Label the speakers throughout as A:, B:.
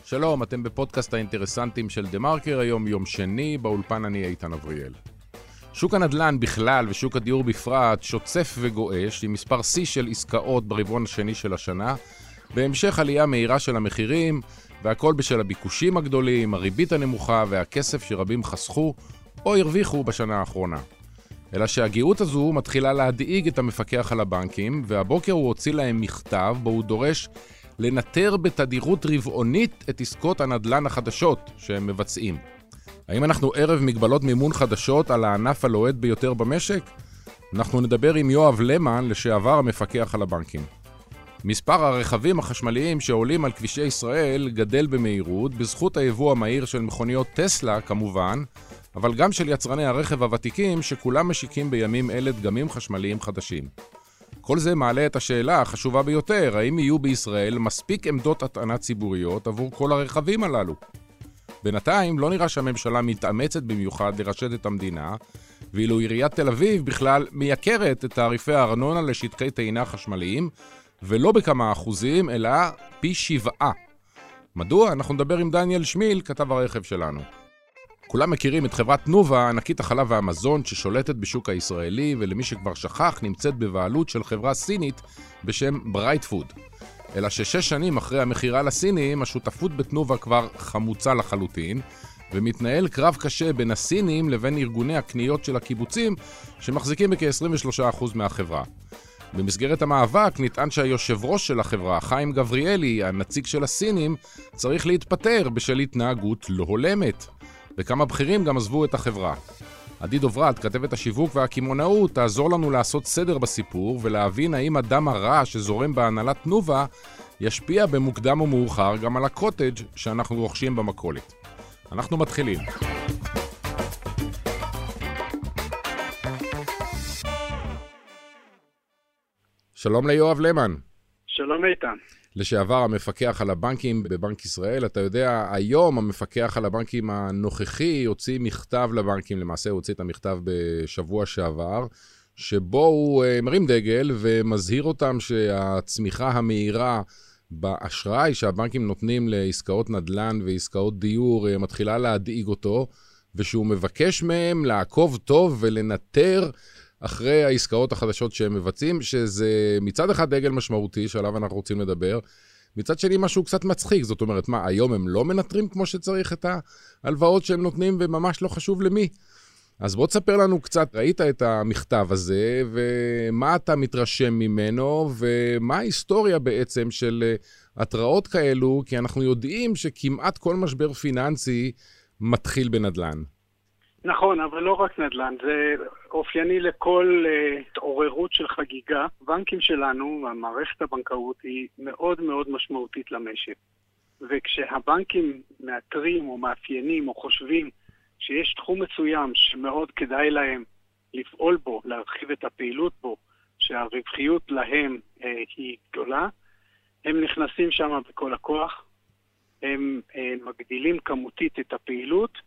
A: שלום, אתם בפודקאסט האינטרסנטים של דה מרקר, היום יום שני, באולפן אני איתן אבריאל. שוק הנדל"ן בכלל ושוק הדיור בפרט שוצף וגואש עם מספר C של עסקאות ברבעון השני של השנה, בהמשך עלייה מהירה של המחירים, והכל בשל הביקושים הגדולים, הריבית הנמוכה והכסף שרבים חסכו או הרוויחו בשנה האחרונה. אלא שהגאות הזו מתחילה להדאיג את המפקח על הבנקים, והבוקר הוא הוציא להם מכתב בו הוא דורש לנטר בתדירות רבעונית את עסקות הנדל"ן החדשות שהם מבצעים. האם אנחנו ערב מגבלות מימון חדשות על הענף הלוהט ביותר במשק? אנחנו נדבר עם יואב למן, לשעבר המפקח על הבנקים. מספר הרכבים החשמליים שעולים על כבישי ישראל גדל במהירות, בזכות היבוא המהיר של מכוניות טסלה כמובן, אבל גם של יצרני הרכב הוותיקים שכולם משיקים בימים אלה דגמים חשמליים חדשים. כל זה מעלה את השאלה החשובה ביותר, האם יהיו בישראל מספיק עמדות הטענה ציבוריות עבור כל הרכבים הללו? בינתיים לא נראה שהממשלה מתאמצת במיוחד לרשת את המדינה, ואילו עיריית תל אביב בכלל מייקרת את תעריפי הארנונה לשטחי טעינה חשמליים, ולא בכמה אחוזים, אלא פי 7. מדוע? אנחנו נדבר עם דניאל שמיל, כתב הרכב שלנו. כולם מכירים את חברת תנובה, ענקית החלב והמזון ששולטת בשוק הישראלי, ולמי שכבר שכח נמצאת בבעלות של חברה סינית בשם ברייט פוד. אלא ש6 שנים אחרי המחירה לסינים, השותפות בתנובה כבר חמוצה לחלוטין, ומתנהל קרב קשה בין הסינים לבין ארגוני הקניות של הקיבוצים, שמחזיקים בכ-23% מהחברה. במסגרת המאבק נטען שהיושב ראש של החברה, חיים גבריאלי, הנציג של הסינים, צריך להתפטר בשל התנהגות לא הולמת. וכמה בכירים גם עזבו את החברה. עדי דוברת, כתבת השיווק והקימונאות, תעזור לנו לעשות סדר בסיפור ולהבין האם הדם הרע שזורם בהנהלת תנובה ישפיע במוקדם או מאוחר גם על הקוטג' שאנחנו רוכשים במכולת. אנחנו מתחילים. שלום ליואב למן.
B: שלום איתן.
A: לשעבר המפקח על הבנקים בבנק ישראל. אתה יודע, היום המפקח על הבנקים הנוכחי הוציא מכתב לבנקים, למעשה הוא הוציא את המכתב בשבוע שעבר, שבו הוא מרים דגל ומזהיר אותם שהצמיחה המהירה באשראי שהבנקים נותנים לעסקאות נדל"ן ועסקאות דיור מתחילה להדאיג אותו, ושהוא מבקש מהם לעקוב טוב ולנטר אחרי העסקאות החדשות שהם מבצעים, שזה מצד אחד דגל משמעותי שעליו אנחנו רוצים לדבר, מצד שני משהו קצת מצחיק, זאת אומרת, מה, היום הם לא מנטרים כמו שצריך את ההלוואות שהם נותנים וממש לא חשוב למי? אז בוא תספר לנו קצת, ראית את המכתב הזה, ומה אתה מתרשם ממנו, ומה ההיסטוריה בעצם של התראות כאלו, כי אנחנו יודעים שכמעט כל משבר פיננסי מתחיל בנדל"ן.
B: נכון, אבל לא רק נדל"ן, זה אופייני לכל התעוררות של חגיגה. בנקים שלנו, המערכת הבנקאות היא מאוד מאוד משמעותית למשק. וכשהבנקים מאתרים או מאפיינים או חושבים שיש תחום מסוים שמאוד כדאי להם לפעול בו, להרחיב את הפעילות בו, שהרווחיות להם היא גדולה, הם נכנסים שם בכל הכוח, הם מגדילים כמותית את הפעילות,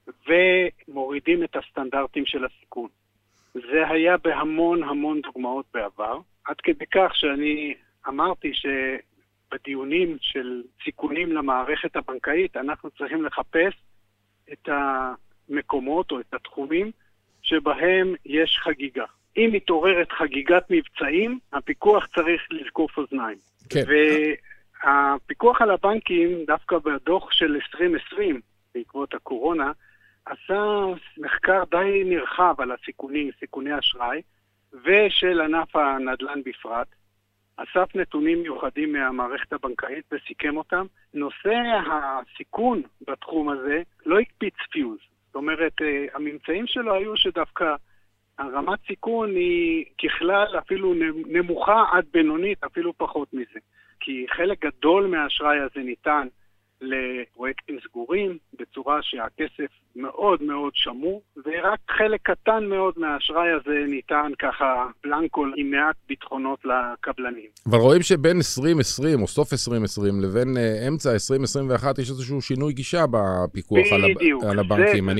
B: ומורידים את הסטנדרטים של הסיכון. זה היה בהמון דוגמאות בעבר, עד כדי כך שאני אמרתי שבדיונים של סיכונים למערכת הבנקאית, אנחנו צריכים לחפש את המקומות או את התחומים שבהם יש חגיגה. אם מתעוררת חגיגת מבצעים, הפיקוח צריך לזקוף אוזניים.
A: כן.
B: והפיקוח על הבנקים, דווקא בדוח של 2020, בעקבות הקורונה, עשה מחקר די נרחב על הסיכונים, סיכוני אשראי, ושל ענף הנדל"ן בפרט. אסף נתונים מיוחדים מהמערכת הבנקאית וסיכם אותם. נושא הסיכון בתחום הזה לא הקפיץ פיוז. זאת אומרת, הממצאים שלו היו שדווקא הרמת סיכון היא ככלל אפילו נמוכה עד בינונית, אפילו פחות מזה. כי חלק גדול מהאשראי הזה ניתן לפרויקטים סגורים, בצורה שהכסף מאוד מאוד שמור, ורק חלק קטן מאוד מהאשראי הזה ניתן ככה בלנקו עם מעט ביטחונות לקבלנים.
A: אבל רואים שבין 2020 או סוף 2020 לבין אמצע 2021 יש איזשהו שינוי גישה בפיקוח על הבנקים.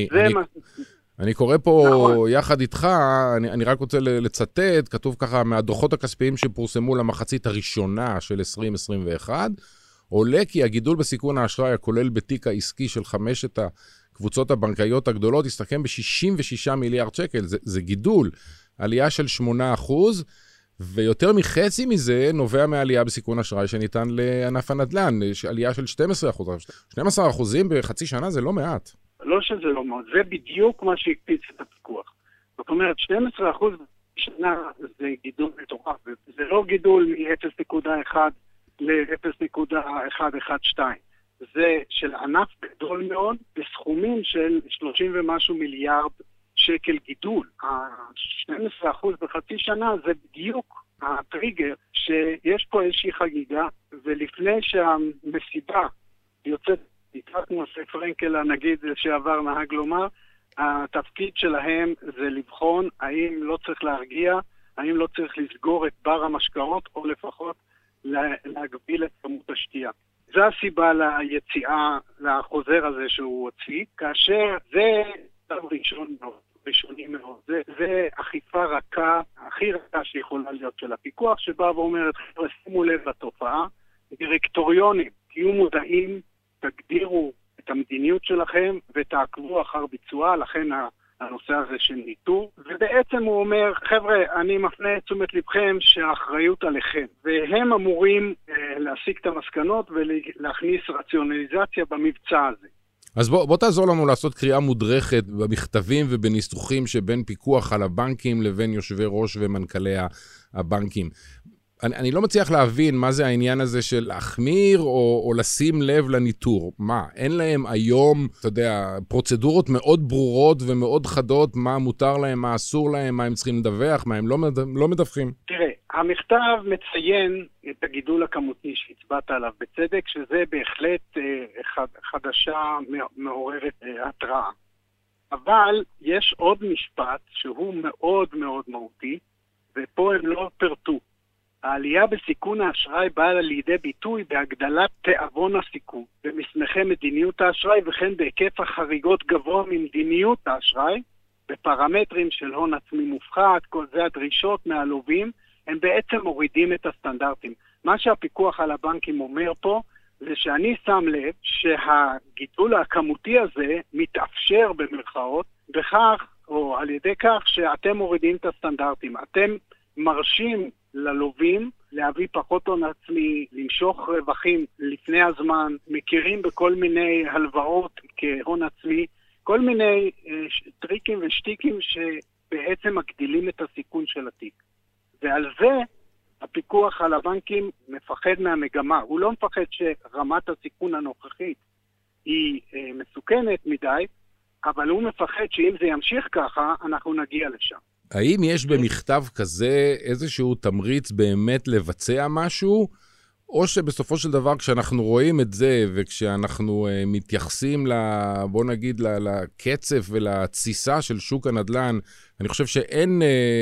A: אני קורא פה יחד איתך, אני רק רוצה לצטט, כתוב ככה מהדוחות הכספיים שפורסמו למחצית הראשונה של 2021, עולה כי הגידול בסיכון האשראי הכולל בתיק העסקי של 5 הקבוצות הבנקאיות הגדולות הסתכם ב-66 מיליארד שקל. זה גידול, עלייה של 8%, ויותר מחצי מזה נובע מהעלייה בסיכון אשראי שניתן לענף הנדל"ן, עלייה של 12%. 12% בחצי שנה זה לא מעט.
B: לא שזה לא מעט, זה בדיוק מה שהקפיץ את הפיקוח. זאת אומרת, 12% בשנה זה גידול מטורף, זה לא גידול מ-0.1 ל-0.112. זה של ענף גדול מאוד בסכומים של 30 ומשהו מיליארד שקל גידול. ה-12% בחצי שנה זה בדיוק הטריגר שיש פה איזושהי חגיגה, ולפני שהמסיבה יוצאת, כמו שפרנקל הנגיד שעבר נהג לומר, התפקיד שלהם זה לבחון האם לא צריך להרגיע, האם לא צריך לסגור את בר המשקאות, או לפחות להגביל את כמות השתייה. זו הסיבה ליציאה, לחוזר הזה שהוא הוציא, כאשר זה ראשוני מאוד. זה אכיפה רכה, הכי רכה שיכולה להיות של הפיקוח, שבא ואומרת, שימו לב לתופעה, דירקטוריונים, תהיו מודעים, תגדירו את המדיניות שלכם ותעקבו אחר ביצועה, לכן הנושא הזה של ניטור, ובעצם הוא אומר, חבר'ה, אני מפנה את תשומת לבכם שהאחריות עליכם, והם אמורים להסיק את המסקנות ולהכניס רציונליזציה במבצע הזה.
A: אז בוא תעזור לנו לעשות קריאה מודרכת במכתבים ובניסוחים שבין פיקוח על הבנקים לבין יושבי ראש ומנכ"לי הבנקים. אני לא מצליח להבין מה זה העניין הזה של להחמיר או לשים לב לניטור. מה, אין להם היום, אתה יודע, פרוצדורות מאוד ברורות ומאוד חדות, מה מותר להם, מה אסור להם, מה הם צריכים לדווח, מה הם לא מדווחים?
B: תראה, המכתב מציין את הגידול הכמותי שהצבעת עליו בצדק, שזה בהחלט חדשה מעוררת התראה. אבל יש עוד משפט שהוא מאוד מאוד מהותי, ופה הם לא פרטו. העלייה בסיכון האשראי באה לידי ביטוי בהגדלת תיאבון הסיכון במסמכי מדיניות האשראי וכן בהיקף החריגות גבוה ממדיניות האשראי בפרמטרים של הון עצמי מופחת, כל זה הדרישות מהלווים, הם בעצם מורידים את הסטנדרטים. מה שהפיקוח על הבנקים אומר פה זה שאני שם לב שהגידול הכמותי הזה מתאפשר במרכאות בכך או על ידי כך שאתם מורידים את הסטנדרטים. אתם מרשים ללווים להביא פחות הון עצמי, למשוך רווחים לפני הזמן, מכירים בכל מיני הלוואות כהון עצמי, כל מיני טריקים ושטיקים שבעצם מגדילים את הסיכון של התיק. ועל זה הפיקוח על הבנקים מפחד מהמגמה. הוא לא מפחד שרמת הסיכון הנוכחית היא מסוכנת מדי, אבל הוא מפחד שאם זה ימשיך ככה, אנחנו נגיע לשם.
A: האם יש במכתב כזה איזשהו תמריץ באמת לבצע משהו, או שבסופו של דבר כשאנחנו רואים את זה, וכשאנחנו מתייחסים, בוא נגיד, לקצב ולתסיסה של שוק הנדל"ן, אני חושב שאין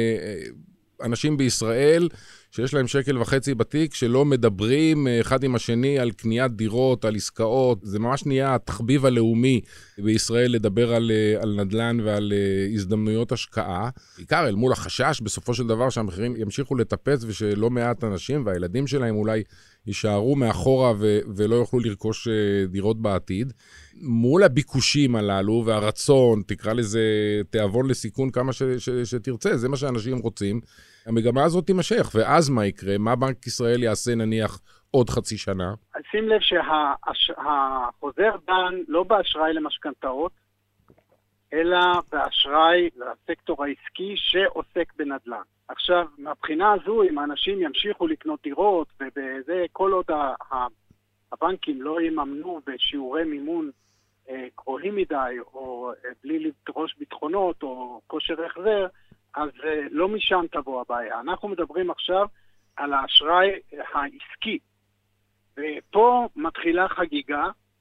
A: אנשים בישראל שיש להם 1.5 שקל בתיק, שלא מדברים אחד עם השני על קניית דירות, על עסקאות. זה ממש נהיה התחביב הלאומי בישראל לדבר על נדל"ן ועל הזדמנויות השקעה. בעיקר אל מול החשש בסופו של דבר שהמחירים ימשיכו לטפס, ושלא מעט אנשים והילדים שלהם אולי יישארו מאחורה ולא יוכלו לרכוש דירות בעתיד. מול הביקושים הללו והרצון, תקרא לזה תיאבון לסיכון כמה שתרצה, זה מה שאנשים רוצים. המגמה הזאת תימשך, ואז מה יקרה? מה בנק ישראל יעשה נניח עוד חצי שנה?
B: שים לב שהחוזר דן לא באשראי למשכנתאות, אלא באשראי לסקטור העסקי שעוסק בנדל"ן. עכשיו, מהבחינה הזו, אם האנשים ימשיכו לקנות דירות, ובזה כל עוד הבנקים לא יממנו בשיעורי מימון גבוהים מדי, או בלי לדרוש ביטחונות, או כושר החזר, אז לא משם תבוא הבעיה. אנחנו מדברים עכשיו על האשראי העסקי. ופה מתחילה חגיגה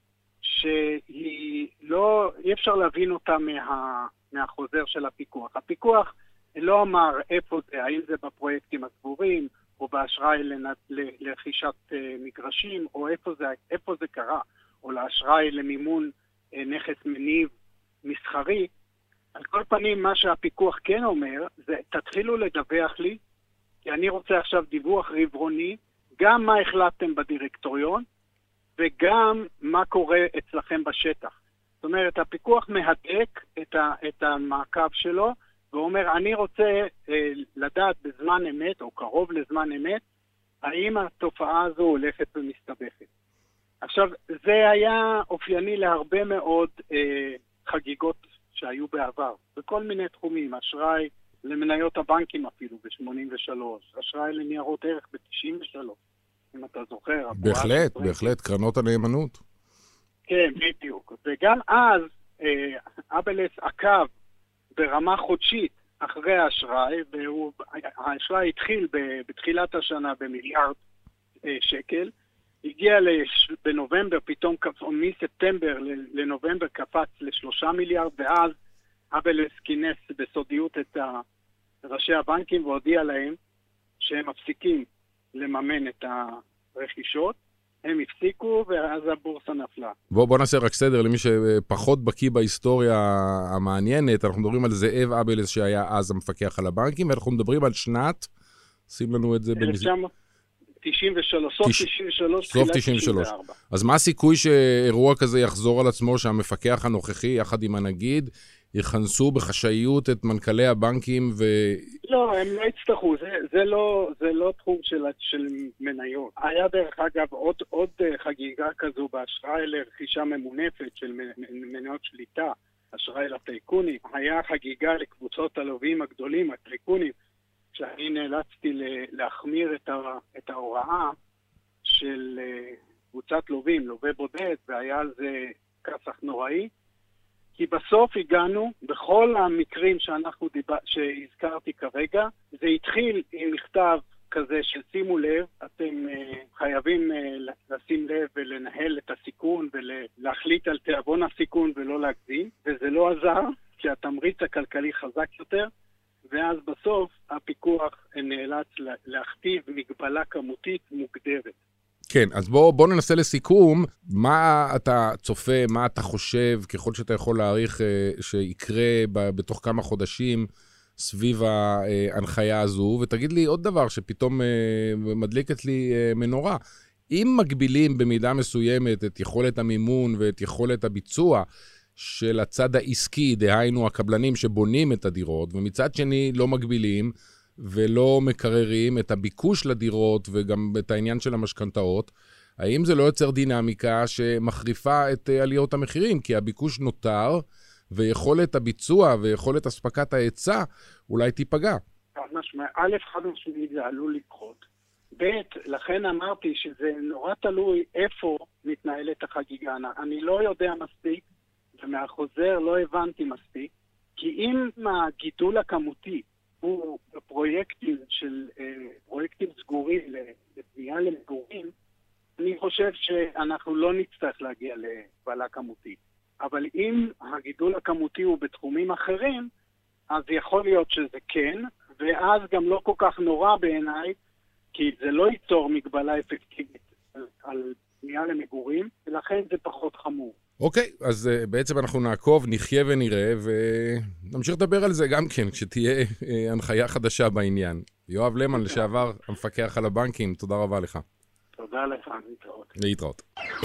B: שהיא לא, אי אפשר להבין אותה מהחוזר של הפיקוח. הפיקוח לא אמר איפה זה, האם זה בפרויקטים הסגורים, או באשראי לרכישת מגרשים, או איפה זה קרה, או לאשראי למימון נכס מניב מסחרי. על כל פנים, מה שהפיקוח כן אומר, זה תתחילו לדווח לי, כי אני רוצה עכשיו דיווח רבעוני, גם מה החלטתם בדירקטוריון, וגם מה קורה אצלכם בשטח. זאת אומרת, הפיקוח מהדק את המעקב שלו, ואומר, אני רוצה לדעת בזמן אמת, או קרוב לזמן אמת, האם התופעה הזו הולכת ומסתבכת. עכשיו, זה היה אופייני להרבה מאוד חגיגות שהיו בעבר, בכל מיני תחומים, אשראי למניות הבנקים אפילו ב-83, אשראי לניירות ערך ב-93, אם אתה זוכר.
A: בהחלט, קרנות הנאמנות.
B: כן, בדיוק. וגם אז אבלס עקב ברמה חודשית אחרי האשראי, והאשראי התחיל בתחילת השנה במיליארד שקל, הגיע בנובמבר, פתאום מספטמבר לנובמבר קפץ ל3 מיליארד, ואז אבלס כינס בסודיות את ראשי הבנקים והודיע להם שהם מפסיקים לממן את הרכישות, הם הפסיקו ואז הבורסה נפלה.
A: בוא נעשה רק סדר למי שפחות בקיא בהיסטוריה המעניינת. אנחנו מדברים על זאב אבלס שהיה אז המפקח על הבנקים, ואנחנו מדברים על שנת, שים לנו את זה
B: 1993, סוף 93,
A: סוף 93. אז מה הסיכוי שאירוע כזה יחזור על עצמו, שהמפקח הנוכחי יחד עם הנגיד יכנסו בחשאיות את מנכ"לי הבנקים
B: לא, הם לא יצטרכו, זה לא תחום של מניות. היה דרך אגב עוד חגיגה כזו באשראי לרכישה ממונפת של מניות שליטה, אשראי לטייקונים. היה חגיגה לקבוצות הלווים הגדולים, הטייקונים, שאני נאלצתי להחמיר את ההוראה של קבוצת לווים, לווה בודד, והיה על זה כסח נוראי. כי בסוף הגענו, בכל המקרים שהזכרתי כרגע, זה התחיל עם מכתב כזה ששימו לב, אתם חייבים לשים לב ולנהל את הסיכון ולהחליט על תיאבון הסיכון ולא להגזים, וזה לא עזר, כי התמריץ הכלכלי חזק יותר, ואז בסוף הפיקוח נאלץ להכתיב מגבלה כמותית מוגדרת.
A: כן, אז בוא ננסה לסיכום, מה אתה צופה, מה אתה חושב, ככל שאתה יכול להעריך שיקרה בתוך כמה חודשים סביב ההנחיה הזו, ותגיד לי עוד דבר שפתאום מדליקת לי מנורה. אם מגבילים במידה מסוימת את יכולת המימון ואת יכולת הביצוע של הצד העסקי, דהיינו הקבלנים שבונים את הדירות, ומצד שני לא מגבילים, ולא מקררים את הביקוש לדירות וגם את העניין של המשכנתאות, האם זה לא יוצר דינמיקה שמחריפה את עליות המחירים? כי הביקוש נותר, ויכולת הביצוע ויכולת הספקת ההיצע אולי תיפגע.
B: א', חד משמעית זה עלול לקרות. ב', לכן אמרתי שזה נורא תלוי איפה מתנהלת החגיגה. אני לא יודע מספיק, ומהחוזר לא הבנתי מספיק, כי אם הגידול הכמותי הוא פרויקטים סגורים לבנייה למגורים, אני חושב שאנחנו לא נצטרך להגיע לבעלה כמותית. אבל אם הגידול הכמותי הוא בתחומים אחרים, אז יכול להיות שזה כן, ואז גם לא כל כך נורא בעיניי, כי זה לא ייצור מגבלה אפקטיבית על בנייה למגורים, ולכן זה פחות חמור.
A: אוקיי, אז בעצם אנחנו נעקוב, נחיה ונראה, ונמשיך לדבר על זה גם כן, כשתהיה הנחיה חדשה בעניין. יואב למן, לשעבר המפקח על הבנקים, תודה רבה לך.
B: תודה לך, להתראות.
A: להתראות.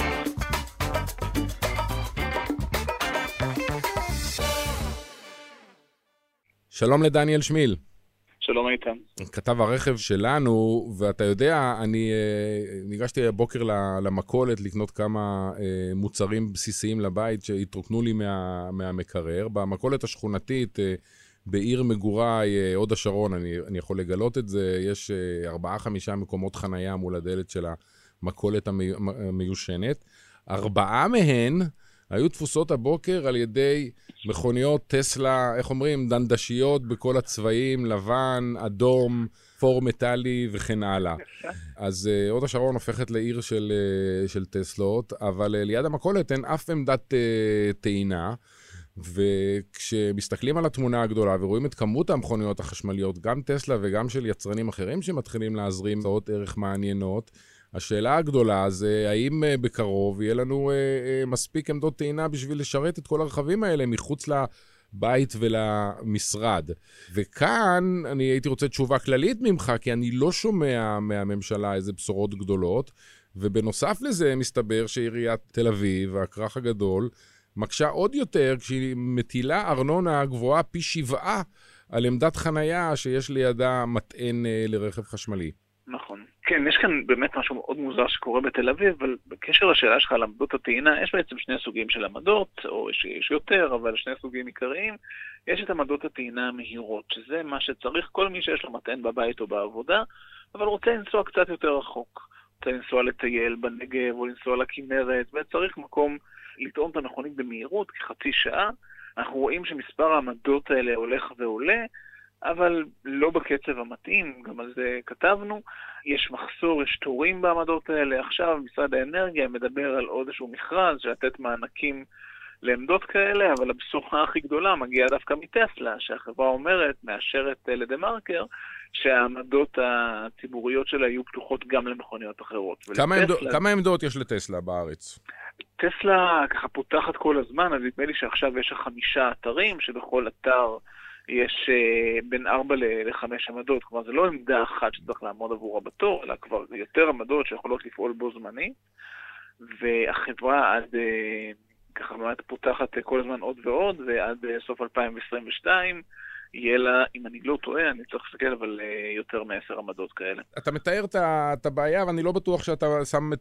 A: שלום לדניאל שמיל.
C: שלום איתן.
A: כתב הרכב שלנו, ואתה יודע, אני ניגשתי הבוקר למכולת לקנות כמה מוצרים בסיסיים לבית שהתרוקנו לי מהמקרר. במכולת השכונתית בעיר מגוריי, הוד השרון, אני יכול לגלות את זה, יש 4-5 מקומות חנייה מול הדלת של המכולת המיושנת. 4 מהן היו תפוסות הבוקר על ידי מכוניות טסלה, איך אומרים, דנדשיות בכל הצבעים, לבן, אדום, פור מטלי וכן הלאה. אז הוד השרון הופכת לעיר של טסלות, אבל ליד המכולת אין אף עמדת טעינה, וכשמסתכלים על התמונה הגדולה ורואים את כמות המכוניות החשמליות, גם טסלה וגם של יצרנים אחרים שמתחילים להזרים הצעות ערך מעניינות, השאלה הגדולה זה האם בקרוב יהיה לנו מספיק עמדות טעינה בשביל לשרת את כל הרכבים האלה מחוץ לבית ולמשרד. וכאן אני הייתי רוצה תשובה כללית ממך, כי אני לא שומע מהממשלה איזה בשורות גדולות, ובנוסף לזה מסתבר שעיריית תל אביב, הכרך הגדול, מקשה עוד יותר כשהיא מטילה ארנונה גבוהה פי 7 על עמדת חנייה שיש לידה מטען לרכב חשמלי.
C: נכון. כן, יש כאן באמת משהו מאוד מוזר שקורה בתל אביב, אבל בקשר לשאלה שלך על עמדות הטעינה, יש בעצם שני סוגים של עמדות, או יש יותר, אבל שני סוגים עיקריים. יש את עמדות הטעינה המהירות, שזה מה שצריך כל מי שיש לו מטען בבית או בעבודה, אבל רוצה לנסוע קצת יותר רחוק. רוצה לנסוע לטייל בנגב או לנסוע לכנרת, וצריך מקום לטעון את המכונית במהירות כחצי שעה. אנחנו רואים שמספר העמדות האלה הולך ועולה, אבל לא בקצב המתאים, גם על זה כתבנו. יש מחסור, יש תורים בעמדות האלה. עכשיו משרד האנרגיה מדבר על עוד איזשהו מכרז לתת מענקים לעמדות כאלה, אבל הבשורה הכי גדולה מגיעה דווקא מטסלה, שהחברה אומרת, מאשרת לדה-מרקר, שהעמדות הציבוריות שלה יהיו פתוחות גם למכוניות אחרות.
A: כמה עמדות יש לטסלה בארץ?
C: טסלה ככה פותחת כל הזמן, אז נדמה לי שעכשיו יש 5 אתרים, שבכל אתר יש בין 4 ל-5 עמדות, כלומר זה לא עמדה אחת שצריך לעמוד עבורה בתור, אלא כבר יותר עמדות שיכולות לפעול בו זמני, והחברה עד ככה באמת פותחת כל הזמן עוד ועוד, ועד סוף 2022 יהיה לה, אם אני לא טועה, אני צריך לסתכל, אבל יותר מ10 עמדות כאלה.
A: אתה מתאר את הבעיה, ואני לא בטוח שאתה שם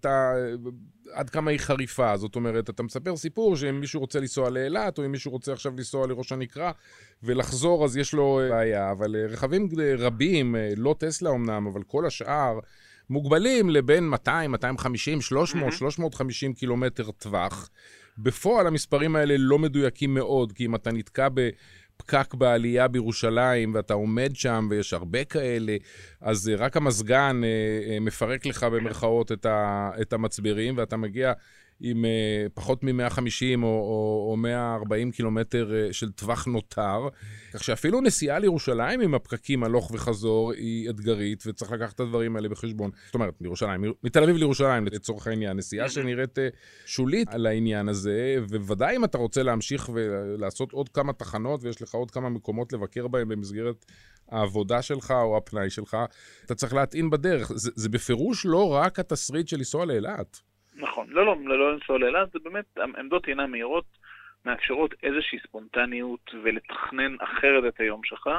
A: עד כמה היא חריפה. זאת אומרת, אתה מספר סיפור שאם מישהו רוצה לנסוע לאילת, או אם מישהו רוצה עכשיו לנסוע לראש הנקרה, ולחזור, אז יש לו בעיה. אבל רכבים רבים, לא טסלה אמנם, אבל כל השאר, מוגבלים לבין 200, 250, 300, 350 קילומטר טווח. בפועל המספרים האלה לא מדויקים מאוד, כי אם אתה נתקע בפקק בעלייה בירושלים, ואתה עומד שם ויש הרבה כאלה, אז רק המסגן מפרק לך במרכאות את המצברים, ואתה מגיע עם פחות מ-150 או 140 קילומטר של טווח נותר, כך שאפילו נסיעה לירושלים עם הפקקים הלוך וחזור היא אתגרית, וצריך לקחת את הדברים האלה בחשבון. זאת אומרת, מתל אביב לירושלים לצורך העניין, נסיעה שנראית שולית על העניין הזה, ובוודאי אם אתה רוצה להמשיך ולעשות עוד כמה תחנות, ויש לך עוד כמה מקומות לבקר בהם במסגרת העבודה שלך או הפנאי שלך, אתה צריך להטעין בדרך. זה בפירוש לא רק התסריט של לנסוע לאילת.
C: נכון, לא לנסוע לאילת, זה באמת, עמדות טעינה מהירות מאפשרות איזושהי ספונטניות ולתכנן אחרת את היום שלך,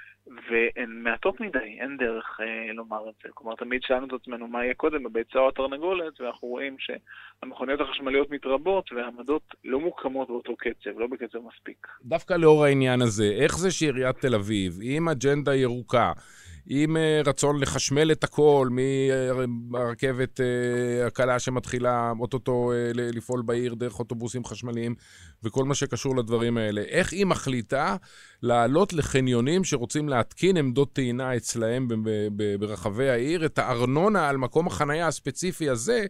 C: והן מעטות מדי, אין דרך לומר את זה. כלומר, תמיד שאלנו את עצמנו מה יהיה קודם, בביצה או התרנגולת, ואנחנו רואים שהמכוניות החשמליות מתרבות, והעמדות לא מוקמות באותו קצב, לא בקצב מספיק.
A: דווקא לאור העניין הזה, איך זה שעיריית תל אביב, עם אג'נדה ירוקה, עם רצון לחשמל את הכל, מהרכבת הקלה שמתחילה אוטוטו לפעול בעיר דרך אוטובוסים חשמליים, וכל מה שקשור לדברים האלה. איך היא מחליטה לעלות לחניונים שרוצים להתקין עמדות טעינה אצלהם ברחבי העיר, את הארנונה על מקום החנייה הספציפי הזה,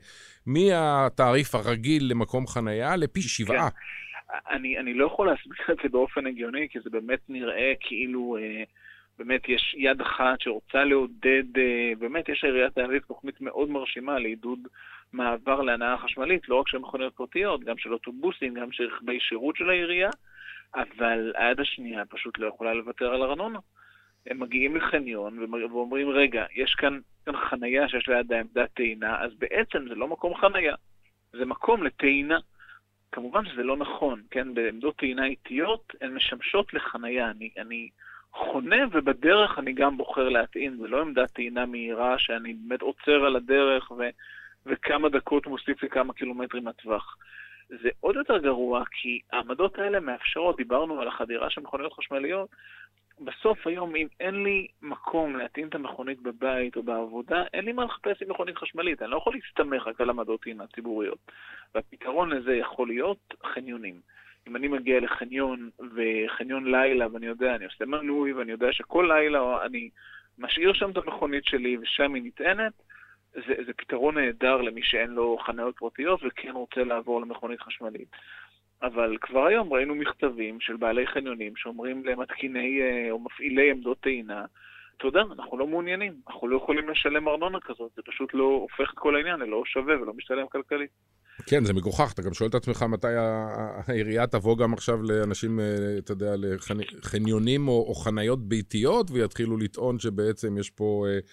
A: מהתעריף הרגיל למקום חנייה לפי 7?
C: כן. אני לא יכול להסביר את זה באופן הגיוני, כי זה באמת נראה כאילו באמת יש יד אחת שרוצה לעודד, באמת יש לעיריית תל אביב תוכנית מאוד מרשימה לעידוד מעבר להנעה חשמלית, לא רק של מכוניות פרטיות, גם של אוטובוסים, גם של רכבי שירות של העירייה, אבל היד השנייה פשוט לא יכולה לוותר על ארנונה. הם מגיעים לחניון ואומרים, רגע, יש כאן חנייה שיש ליד העמדת טעינה, אז בעצם זה לא מקום חנייה, זה מקום לטעינה. כמובן שזה לא נכון, כן? בעמדות טעינה איטיות הן משמשות לחנייה. אני חונה ובדרך אני גם בוחר להטעין, זה לא עמדת טעינה מהירה שאני באמת עוצר על הדרך וכמה דקות מוסיף לי כמה קילומטרים מהטווח. זה עוד יותר גרוע, כי העמדות האלה מאפשרות, דיברנו על החדירה של מכוניות חשמליות, בסוף היום אם אין לי מקום להטעין את המכונית בבית או בעבודה, אין לי מה לחפש עם מכונית חשמלית, אני לא יכול להסתמך רק על עמדות טעינה ציבוריות. והפתרון לזה יכול להיות חניונים. אם אני מגיע לחניון וחניון לילה ואני יודע, אני עושה מנוי ואני יודע שכל לילה אני משאיר שם את המכונית שלי ושם היא נטענת, זה פתרון נהדר למי שאין לו חניות פרטיות וכן רוצה לעבור למכונית חשמלית. אבל כבר היום ראינו מכתבים של בעלי חניונים שאומרים למתקיני או מפעילי עמדות טעינה, תודה, אנחנו לא מעוניינים, אנחנו לא יכולים לשלם ארנונה כזאת, זה פשוט לא הופך את כל העניין, זה לא שווה ולא משתלם כלכלית.
A: כן, זה מגוחך, אתה גם שואל את עצמך מתי העירייה תבוא גם עכשיו לאנשים, אתה יודע, לחניונים או חניות ביתיות, ויתחילו לטעון שבעצם יש פה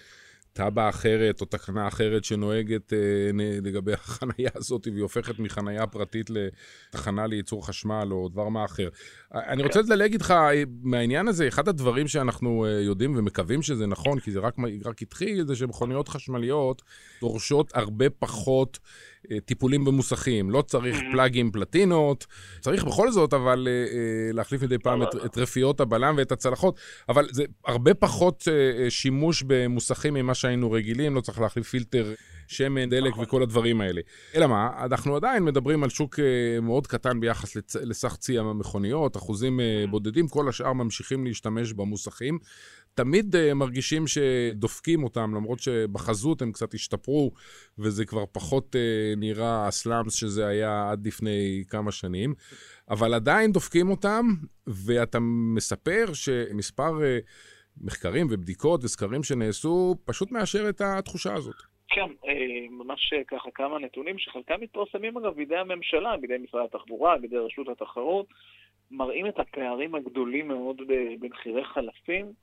A: טאבה אחרת או תקנה אחרת שנוהגת לגבי החנייה הזאת, והיא הופכת מחנייה פרטית לתחנה לייצור חשמל או דבר מה אחר. אני רוצה לדלג איתך מהעניין הזה, אחד הדברים שאנחנו יודעים ומקווים שזה נכון, כי זה רק התחיל, זה שמכוניות חשמליות דורשות הרבה פחות טיפולים במוסכים. לא צריך פלאגים פלטינות, צריך בכל זאת, אבל להחליף מדי פעם את רפיות הבלם ואת הצלחות, אבל זה הרבה פחות שימוש במוסכים ממה שהיינו רגילים, לא צריך להחליף פילטר, שמן, דלק וכל הדברים האלה. אלא מה? אנחנו עדיין מדברים על שוק מאוד קטן ביחס לסך צי המכוניות, אחוזים בודדים, כל השאר ממשיכים להשתמש במוסכים. תמיד מרגישים שדופקים אותם, למרות שבחזות הם קצת השתפרו, וזה כבר פחות נראה הסלאמס שזה היה עד לפני כמה שנים, אבל עדיין דופקים אותם, ואתה מספר שמספר מחקרים ובדיקות וסקרים שנעשו, פשוט מאשר את התחושה הזאת.
C: כן, ממש ככה כמה נתונים שחלקם מתפרסמים אגב בידי הממשלה, בידי משרד התחבורה, בידי רשות התחרות, מראים את הפערים הגדולים מאוד במחירי חלפים,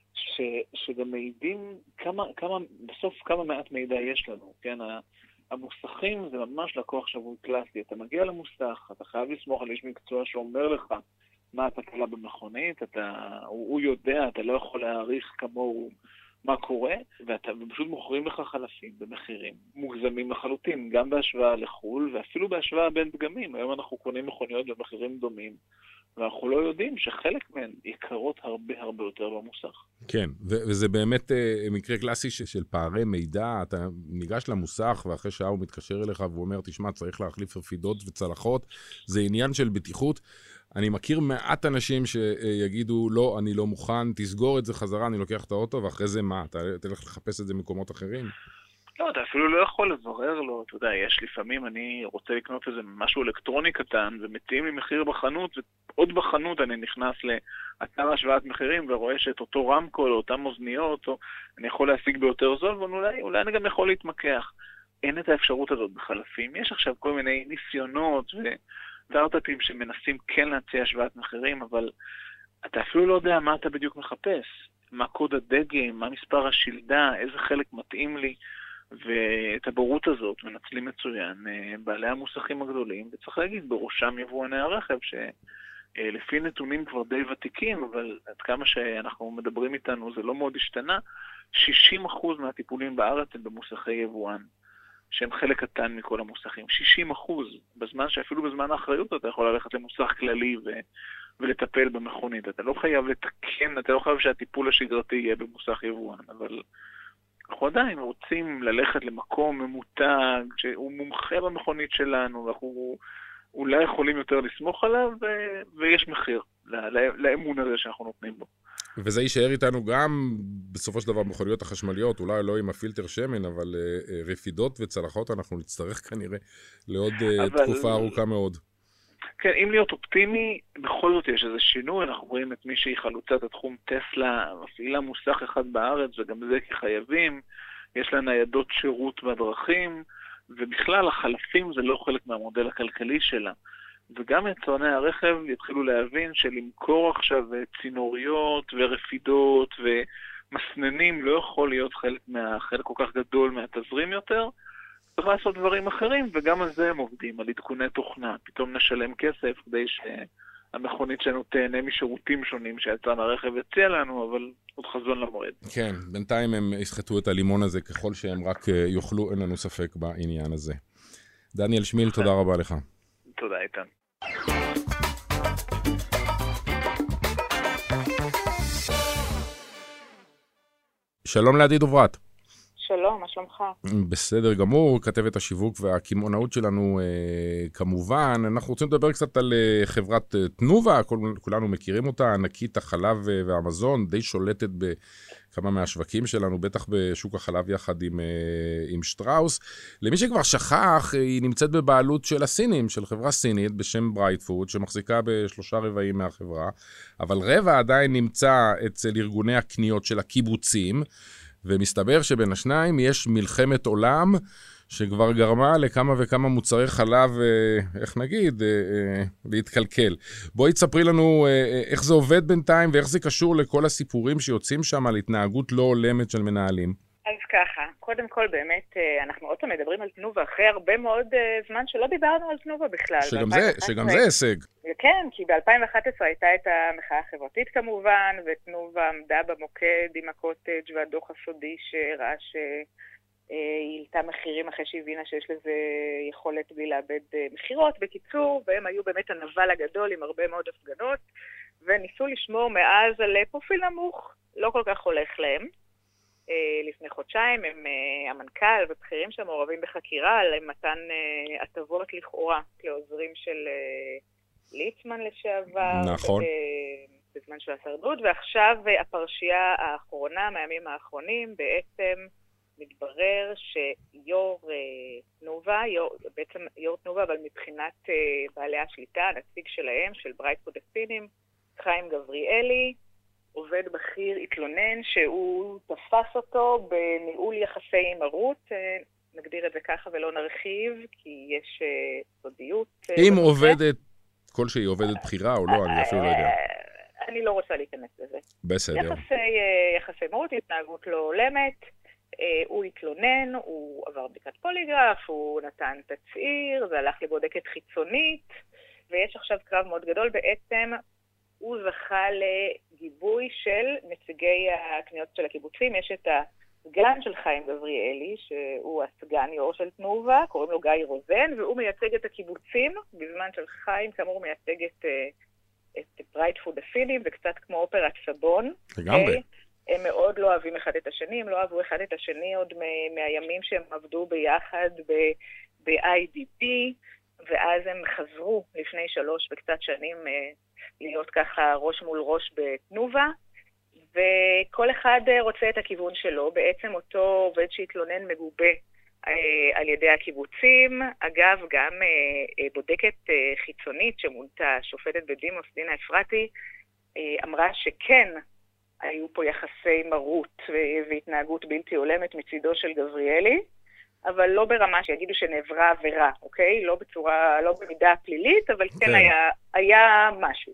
C: שגם מעידים בסוף כמה מעט מידע יש לנו, כן? המוסכים זה ממש לקוח שבוי קלאסי, אתה מגיע למוסך, אתה חייב לסמוך על איש מקצוע שאומר לך מה התקלה במכונית, הוא יודע, אתה לא יכול להעריך כמוהו מה קורה, ופשוט מוכרים לך חלפים במחירים מוגזמים לחלוטין, גם בהשוואה לחול ואפילו בהשוואה בין דגמים. היום אנחנו קונים מכוניות במחירים דומים, ואנחנו לא יודעים שחלק מהן יקרות הרבה יותר במוסך.
A: כן, וזה באמת מקרה קלאסי של פערי מידע. אתה ניגש למוסך, ואחרי שעה הוא מתקשר אליך והוא אומר, תשמע, צריך להחליף רפידות וצלחות, זה עניין של בטיחות. אני מכיר מעט אנשים שיגידו, לא, אני לא מוכן, תסגור את זה חזרה, אני לוקח את האוטו, ואחרי זה מה? אתה תלך לחפש את זה במקומות אחרים?
C: לא, אתה אפילו לא יכול לברר לו, אתה יודע, יש לפעמים, אני רוצה לקנות איזה משהו אלקטרוני קטן, ומציעים לי מחיר בחנות, ועוד בחנות אני נכנס לאתר השוואת מחירים, ורואה שאת אותו רמקול, או אותם אוזניות, או אני יכול להשיג ביותר זול, ואולי אני גם יכול להתמקח. אין את האפשרות הזאת בחלפים. יש עכשיו כל מיני ניסיונות וסטארט-אפים שמנסים כן להציע השוואת מחירים, אבל אתה אפילו לא יודע מה אתה בדיוק מחפש. מה קוד הדגם, מה מספר השלדה, איזה חלק מתאים לי, ואת הבורות הזאת מנצלים מצוין בעלי המוסכים הגדולים, וצריך להגיד, בראשם יבואני הרכב, שלפי נתונים כבר די ותיקים, אבל עד כמה שאנחנו מדברים איתנו זה לא מאוד השתנה, 60% מהטיפולים בארץ הם במוסכי יבואן, שהם חלק קטן מכל המוסכים. 60%, בזמן שאפילו בזמן האחריות אתה יכול ללכת למוסך כללי ולטפל במכונית. אתה לא חייב לתקן, אתה לא חייב שהטיפול השגרתי יהיה במוסך יבואן, אבל אנחנו עדיין רוצים ללכת למקום ממותג, שהוא מומחה במכונית שלנו, ואנחנו אולי יכולים יותר לסמוך עליו, ויש מחיר לאמון הזה שאנחנו נותנים בו.
A: וזה יישאר איתנו גם בסופו של דבר במכוניות החשמליות, אולי לא עם הפילטר שמן, אבל רפידות וצלחות אנחנו נצטרך כנראה לעוד תקופה ארוכה מאוד.
C: כן, אם להיות אופטימי, בכל זאת יש איזה שינוי. אנחנו רואים את מי שהיא חלוצת התחום טסלה, מפעילה מוסך אחד בארץ, וגם זה כחייבים. יש לה ניידות שירות בדרכים, ובכלל החלפים זה לא חלק מהמודל הכלכלי שלה. וגם יצרני הרכב יתחילו להבין שלמכור עכשיו צינוריות ורפידות ומסננים לא יכול להיות חלק כל כך גדול מהתזרים יותר. צריך לעשות דברים אחרים, וגם על זה הם עובדים, על עדכוני תוכנה. פתאום נשלם כסף כדי שהמכונית שלנו תהנה משירותים שונים שיצרן הרכב הציע לנו, אבל עוד חזון למועד.
A: כן, בינתיים הם יסחטו את הלימון הזה ככל שהם רק יוכלו, אין לנו ספק בעניין הזה. דניאל שמיל, תודה רבה לך.
C: תודה, איתן.
A: שלום לעדי דוברת.
D: שלום, מה שלומך?
A: בסדר גמור, כתבת השיווק והקמעונאות שלנו כמובן. אנחנו רוצים לדבר קצת על חברת תנובה, כולנו מכירים אותה, ענקית החלב והמזון, די שולטת בכמה מהשווקים שלנו, בטח בשוק החלב יחד עם שטראוס. למי שכבר שכח, היא נמצאת בבעלות של הסינים, של חברה סינית בשם ברייטפוד, שמחזיקה ב3/4 מהחברה, אבל רבע עדיין נמצא אצל ארגוני הקניות של הקיבוצים, ומסתבר שבין השניים יש מלחמת עולם שכבר גרמה לכמה וכמה מוצרי חלב, איך נגיד, להתקלקל. בואי תספרי לנו איך זה עובד בינתיים ואיך זה קשור לכל הסיפורים שיוצאים שם על התנהגות לא הולמת של מנהלים.
D: אז ככה, קודם כל באמת, אנחנו עוד פעם מדברים על תנובה אחרי הרבה מאוד זמן שלא דיברנו על תנובה בכלל.
A: שגם זה הישג.
D: כן, כי ב-2011 הייתה את המחאה החברתית כמובן, ותנובה עמדה במוקד עם הקוטג' והדוח הסודי שראה שהיא העלתה מחירים אחרי שהבינה שיש לזה יכולת בלי לאבד מחירות. בקיצור, והם היו באמת הנבל הגדול עם הרבה מאוד הפגנות, וניסו לשמור מאז על פרופיל נמוך, לא כל כך הולך להם. לפני חודשיים הם המנכ"ל ובכירים שמעורבים בחקירה על מתן הטבות לכאורה כעוזרים של ליצמן לשעבר.
A: נכון.
D: בזמן של השרדות, ועכשיו הפרשייה האחרונה מהימים האחרונים בעצם מתברר שיור תנובה, בעצם יור תנובה, אבל מבחינת בעלי השליטה, הנציג שלהם, של ברייטפוד הסינים, חיים גבריאלי, עובד בכיר התלונן שהוא תפס אותו בניהול יחסי מרות, נגדיר את זה ככה ולא נרחיב, כי יש סודיות.
A: אם עובדת, כלשהי עובדת בחירה או לא, אני אפילו לא יודע.
D: אני לא רוצה להיכנס לזה.
A: בסדר.
D: יחסי מרות, התנהגות לא הולמת, הוא התלונן, הוא עבר בדיקת פוליגרף, הוא נתן תצהיר, זה הלך לבודקת חיצונית, ויש עכשיו קרב מאוד גדול בעצם, הוא זכה לגיבוי של נציגי הקניות של הקיבוצים. יש את הסגן של חיים גבריאלי, שהוא הסגן יו"ר של תנובה, קוראים לו גיא רוזן, והוא מייצג את הקיבוצים, בזמן של חיים כאמור מייצג את ברייטפוד הסינים, וקצת כמו אופרת סבון.
A: לגמרי.
D: הם מאוד לא אוהבים אחד את השני, הם לא אהבו אחד את השני עוד מהימים שהם עבדו ביחד ב-IDP, ואז הם חזרו לפני 3 וקצת שנים להיות ככה ראש מול ראש בתנובה, וכל אחד רוצה את הכיוון שלו. בעצם אותו עובד שהתלונן מגובה על ידי הקיבוצים. אגב, גם בודקת חיצונית שמונתה, שופטת בדימוס דינה אפרתי, אמרה שכן היו פה יחסי מרות והתנהגות בלתי הולמת מצידו של גבריאלי, אבל לא ברמה שיגידו שנעברה עבירה, אוקיי? לא בצורה, לא במידה פלילית, אבל כן היה משהו.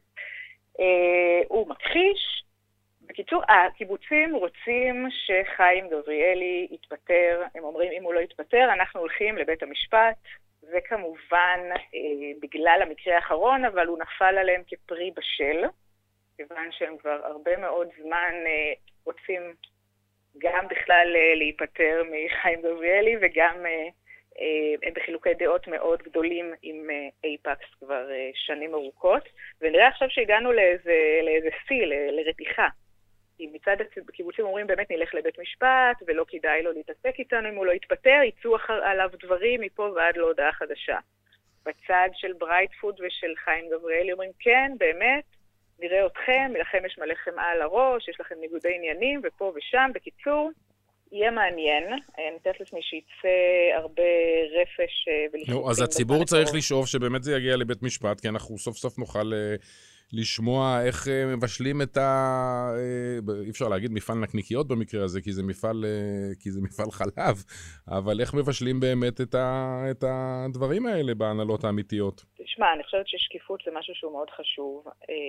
D: הוא מכחיש. בקיצור, הקיבוצים רוצים שחיים גבריאלי יתפטר. הם אומרים, אם הוא לא יתפטר, אנחנו הולכים לבית המשפט. זה כמובן בגלל המקרה האחרון, אבל הוא נפל עליהם כפרי בשל, כיוון שהם כבר הרבה מאוד זמן רוצים גם בכלל להיפטר מחיים גבריאלי, וגם הם בחילוקי דעות מאוד גדולים עם אייפקס כבר שנים ארוכות, ונראה עכשיו שהגענו לאיזה שיא, לרתיחה. כי מצד הקיבוצים אומרים באמת נלך לבית משפט, ולא כדאי לו להתעסק איתנו אם הוא לא יתפטר, יצאו עליו דברים מפה ועד להודעה חדשה. בצד של ברייטפוד ושל חיים גבריאלי אומרים כן, באמת, נראה אתכם, לכם יש מלאכם על הראש, יש לכם ניגודי עניינים, ופה ושם. בקיצור, יהיה מעניין. אני מתארת לעצמי שיצא הרבה רפש ולחוצים.
A: אז הציבור צריך לשאוף שבאמת זה יגיע לבית משפט, כי אנחנו סוף סוף נוכל לשמוע איך מבשלים את אי אפשר להגיד מפעל נקניקיות במקרה הזה, כי זה מפעל חלב, אבל איך מבשלים באמת את הדברים האלה בהנהלות האמיתיות?
D: תשמע, אני חושבת ששקיפות זה משהו שהוא מאוד חשוב,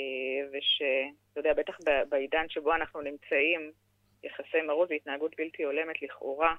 D: אתה יודע, בטח בעידן שבו אנחנו נמצאים, יחסי מרות והתנהגות בלתי הולמת לכאורה,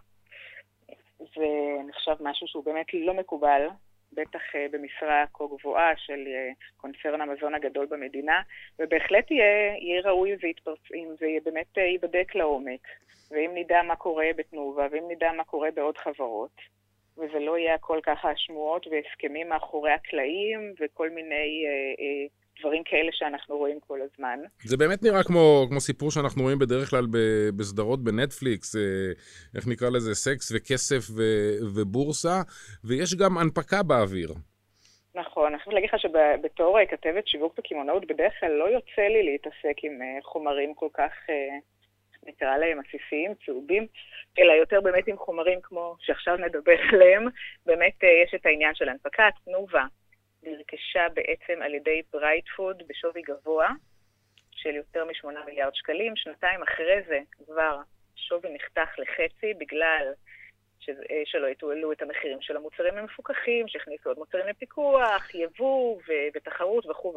D: זה נחשב משהו שהוא באמת לא מקובל, בטח במשרה כה גבוהה של קונצרן המזון הגדול במדינה, ובהחלט יהיה ראוי אם זה באמת ייבדק לעומק, ואם נדע מה קורה בתנובה, ואם נדע מה קורה בעוד חברות, וזה לא יהיה הכל ככה שמועות והסכמים מאחורי הקלעים, וכל מיני דברים כאלה שאנחנו רואים כל הזמן.
A: זה באמת נראה כמו סיפור שאנחנו רואים בדרך כלל בסדרות בנטפליקס, איך נקרא לזה, סקס וכסף ובורסה, ויש גם הנפקה באוויר.
D: נכון, אני חושבת להגיד לך שבתור כתבת שיווק וקמעונאות בדרך כלל לא יוצא לי להתעסק עם חומרים כל כך, נקרא להם עסיסיים, צהובים, אלא יותר באמת עם חומרים כמו שעכשיו נדבר עליהם. באמת יש את העניין של הנפקה. תנובה נרכשה בעצם על ידי ברייטפוד בשווי גבוה של יותר מ8 מיליארד שקלים. שנתיים אחרי זה כבר שווי נחתך לחצי בגלל שלא יתועלו את המחירים של המוצרים המפוקחים, שהכניסו עוד מוצרים לפיקוח, יבוא ותחרות וכו'.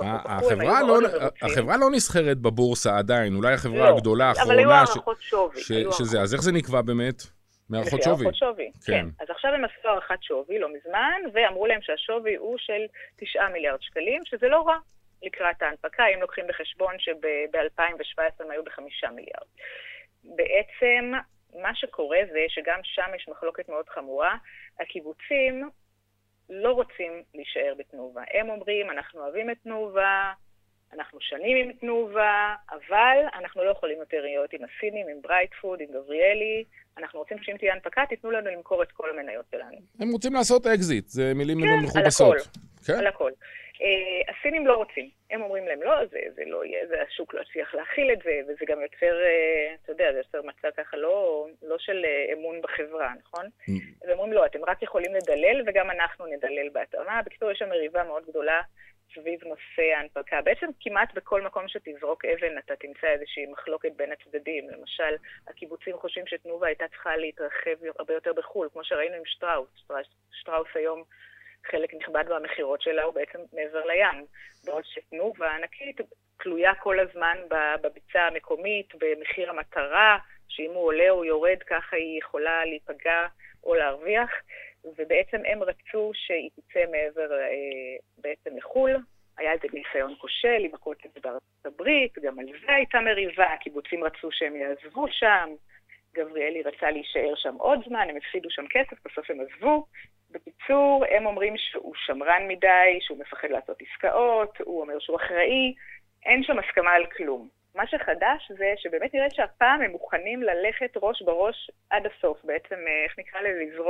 A: החברה לא נסחרת בבורסה עדיין, אולי החברה הגדולה האחרונה.
D: אבל היו הערכות שווי.
A: אז איך זה נקבע באמת? מהערכות שווי.
D: כן. אז עכשיו הם עשו הערכת שווי לא מזמן, ואמרו להם שהשווי הוא של 9 מיליארד שקלים, שזה לא רע לקראת ההנפקה, אם לוקחים בחשבון שב-2017 הם היו ב5 מיליארד. בעצם מה שקורה זה שגם שם יש מחלוקת מאוד חמורה, הקיבוצים לא רוצים להישאר בתנובה. הם אומרים, אנחנו אוהבים את תנובה, אנחנו שנים עם תנובה, אבל אנחנו לא יכולים יותר להיות עם הסינים, עם ברייטפוד, עם גבריאלי. אנחנו רוצים שאם תהיה הנפקה, תיתנו לנו למכור את כל המניות שלנו.
A: הם רוצים לעשות אקזיט, זה מילים מכובסות.
D: כן, על הכל. הסינים לא רוצים. הם אומרים להם, לא, זה לא יהיה, זה השוק לא יצליח להכיל את זה, וזה גם יוצר, אתה יודע, זה יוצר מצב ככה לא של אמון בחברה, נכון? אז אומרים, לא, אתם רק יכולים לדלל, וגם אנחנו נדלל בהתאמה. בקיצור, יש שם מריבה מאוד גדולה סביב נושא ההנפקה. בעצם כמעט בכל מקום שתזרוק אבן, אתה תמצא איזושהי מחלוקת בין הצדדים. למשל, הקיבוצים חושבים שתנובה הייתה צריכה להתרחב הרבה יותר בחול, כמו שראינו עם שטראוס. שטראוס היום חלק נכבד במחירות שלה הוא בעצם מעבר לים. בעוד שתנובה ענקית תלויה כל הזמן בביצה המקומית, במחיר המטרה, שאם הוא עולה או יורד, ככה היא יכולה להיפגע או להרוויח. ובעצם הם רצו שהיא תצא מעבר בעצם לחול. היה איזה ניסיון כושל עם הקוטב בארצות הברית, גם על זה הייתה מריבה, הקיבוצים רצו שהם יעזבו שם, גבריאלי רצה להישאר שם עוד זמן, הם הפסידו שם כסף, בסוף הם עזבו. בקיצור, הם אומרים שהוא שמרן מדי, שהוא מפחד לעשות עסקאות, הוא אומר שהוא אחראי, אין שם הסכמה על כלום. מה שחדש זה שבאמת נראה שהפעם הם מוכנים ללכת ראש בראש עד הסוף, בעצם איך נקרא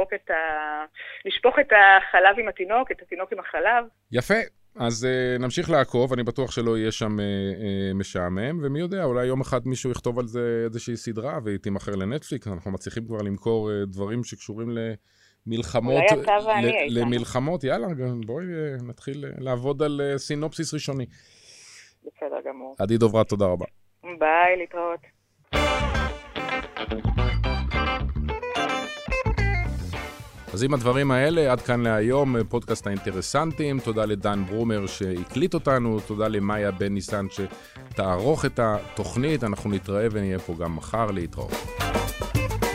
D: לשפוך את החלב עם התינוק, את התינוק עם החלב.
A: יפה, אז נמשיך לעקוב, אני בטוח שלא יהיה שם משעמם, ומי יודע, אולי יום אחד מישהו יכתוב על זה איזושהי סדרה, והיא תימכר לנטפליקס, אנחנו מצליחים כבר למכור דברים שקשורים למלחמות, יאללה, בואי נתחיל לעבוד על סינופסיס ראשוני.
D: בסדר גמור.
A: עדי דוברת, תודה רבה.
D: ביי, להתראות.
A: אז עם הדברים האלה, עד כאן להיום, פודקאסט האינטרסנטים. תודה לדן ברומר שהקליט אותנו, תודה למאיה בן ניסן שתערוך את התוכנית. אנחנו נתראה ונהיה פה גם מחר להתראות.